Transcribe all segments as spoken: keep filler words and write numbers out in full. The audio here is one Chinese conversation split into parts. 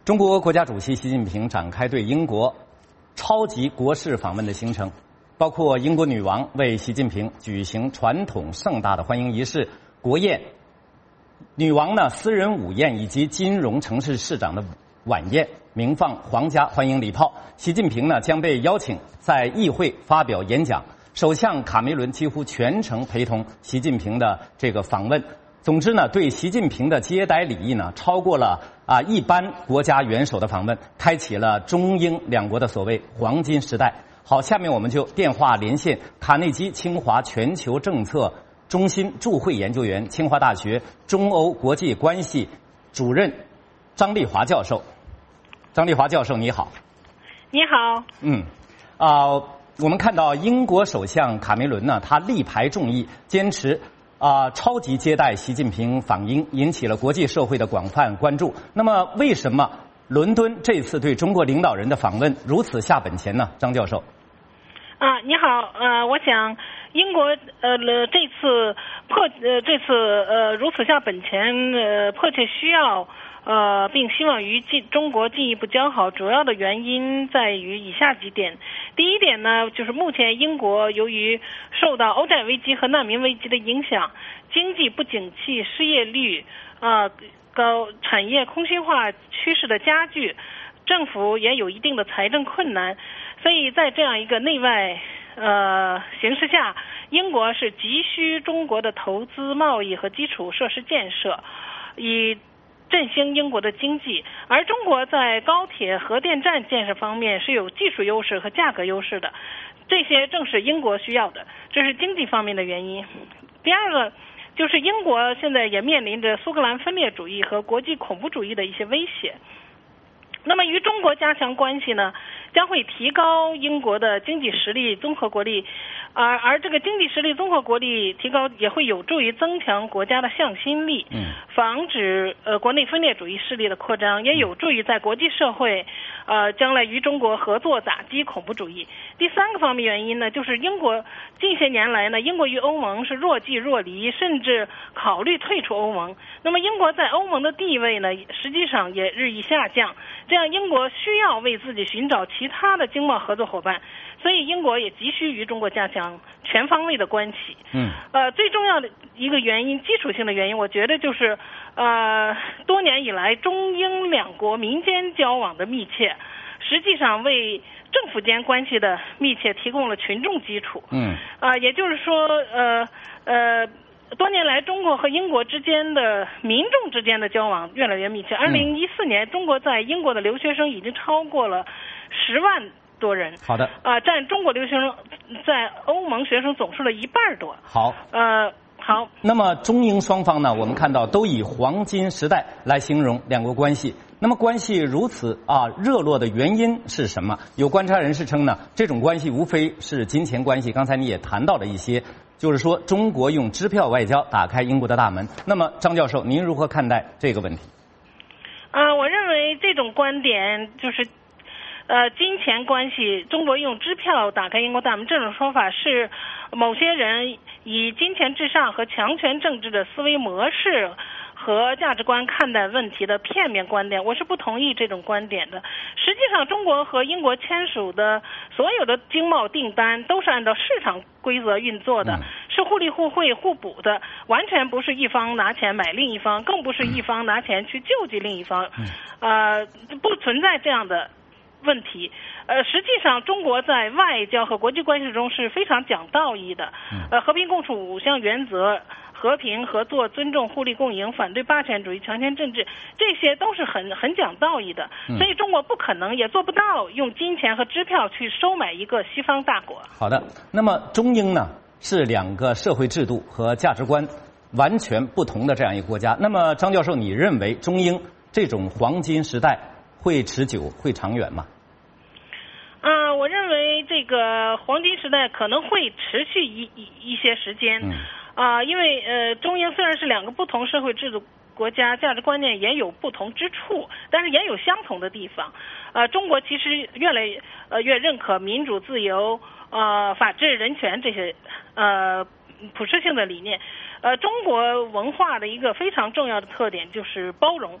中国国家主席习近平展开对英国超级国事访问的行程，包括英国女王为习近平举行传统盛大的欢迎仪式、国宴、女王呢私人午宴以及金融城市市长的晚宴，鸣放皇家欢迎礼炮。习近平呢将被邀请在议会发表演讲，首相卡梅伦几乎全程陪同习近平的这个访问。总之呢，对习近平的接待礼仪呢，超过了啊一般国家元首的访问，开启了中英两国的所谓黄金时代。好，下面我们就电话连线卡内基清华全球政策中心驻会研究员、清华大学中欧国际关系主任张丽华教授。张丽华教授，你好。 你好。 嗯，啊、呃，我们看到英国首相卡梅伦呢，他力排众议，坚持。啊、呃，超级接待习近平访英，引起了国际社会的广泛关注。那么，为什么伦敦这次对中国领导人的访问如此下本钱呢？张教授。 啊，你好，呃，我想英国呃这次迫呃这次呃如此下本钱，呃迫切需要。呃，并希望与进中国进一步交好，主要的原因在于以下几点。第一点呢，就是目前英国由于受到欧债危机和难民危机的影响，经济不景气、失业率、呃高产业空心化趋势的加剧，政府也有一定的财政困难，所以在这样一个内外呃形势下，英国是急需中国的投资、贸易和基础设施建设，以振兴英国的经济。而中国在高铁、核电站建设方面是有技术优势和价格优势的，这些正是英国需要的，这是经济方面的原因。第二个就是英国现在也面临着苏格兰分裂主义和国际恐怖主义的一些威胁。那么与中国加强关系呢，将会提高英国的经济实力、综合国力，而而这个经济实力、综合国力提高也会有助于增强国家的向心力，嗯，防止呃国内分裂主义势力的扩张，也有助于在国际社会呃将来与中国合作打击恐怖主义。第三个方面原因呢，就是英国近些年来呢，英国与欧盟是若即若离，甚至考虑退出欧盟。那么英国在欧盟的地位呢，实际上也日益下降。这样，英国需要为自己寻找其他的经贸合作伙伴，所以英国也急需与中国加强全方位的关系。嗯，呃，最重要的一个原因，基础性的原因，我觉得就是，呃，多年以来中英两国民间交往的密切，实际上为政府间关系的密切提供了群众基础。嗯，啊、呃，也就是说，呃，呃。多年来，中国和英国之间的民众之间的交往越来越密切。二零一四年，中国在英国的留学生已经超过了十万多人。 好的。 啊、呃，占中国留学生在欧盟学生总数的一半多。 好。 呃，好。 那么中英双方呢，我们看到都以黄金时代来形容两国关系。那么关系如此啊热络的原因是什么？有观察人士称呢，这种关系无非是金钱关系。刚才你也谈到了一些。就是说，中国用支票外交打开英国的大门。那么，张教授，您如何看待这个问题？ 啊、呃，我认为这种观点就是，呃，金钱关系，中国用支票打开英国大门这种说法是某些人以金钱至上和强权政治的思维模式和价值观看待问题的片面观点，我是不同意这种观点的。实际上，中国和英国签署的所有的经贸订单都是按照市场规则运作的，嗯、是互利互惠互补的，完全不是一方拿钱买另一方，更不是一方拿钱去救济另一方，嗯、呃，不存在这样的问题。呃，实际上，中国在外交和国际关系中是非常讲道义的，呃，和平共处五项原则。和平合作、尊重、互利共赢、反对霸权主义、强权政治，这些都是很很讲道义的。所以中国不可能也做不到用金钱和支票去收买一个西方大国。 好的，那么中英呢是两个社会制度和价值观完全不同的这样一个国家。那么张教授，你认为中英这种黄金时代会持久、会长远吗？ 啊、呃，我认为这个黄金时代可能会持续一一一些时间。嗯啊、呃，因为呃，中英虽然是两个不同社会制度国家，价值观念也有不同之处，但是也有相同的地方。呃，中国其实越来呃越认可民主、自由、呃法治、人权这些呃普世性的理念。呃，中国文化的一个非常重要的特点就是包容。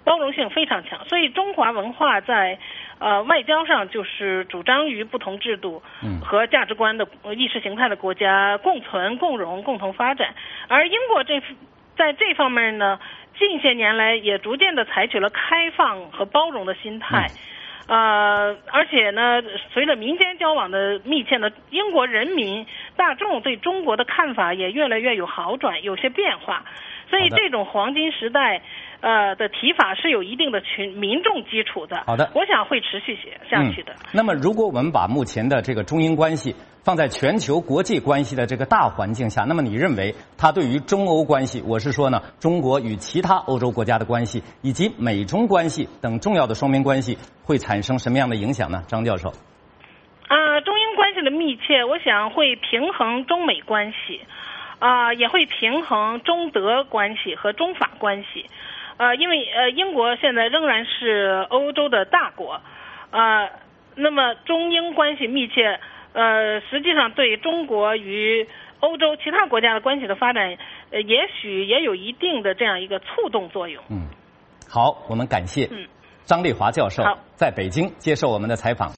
包容性非常强。所以中华文化在呃外交上就是主张与不同制度和价值观的意识形态的国家共存、共荣、共同发展。而英国这在这方面呢，近些年来也逐渐的采取了开放和包容的心态。嗯呃，而且呢，随着民间交往的密切呢，英国人民大众对中国的看法也越来越有好转，有些变化。所以这种黄金时代，呃的提法是有一定的群民众基础的。 好的， 我想会持续下去的。 嗯。那么，如果我们把目前的这个中英关系放在全球国际关系的这个大环境下，那么你认为它对于中欧关系，我是说呢，中国与其他欧洲国家的关系，以及美中关系等重要的双边关系，会产生什么样的影响呢？张教授。 啊，中英关系的密切，我想会平衡中美关系。啊、呃，也会平衡中德关系和中法关系，呃，因为呃，英国现在仍然是欧洲的大国，呃，那么中英关系密切，呃，实际上对中国与欧洲其他国家的关系的发展，呃，也许也有一定的这样一个促动作用。 嗯，好，我们感谢张丽华教授在北京接受我们的采访。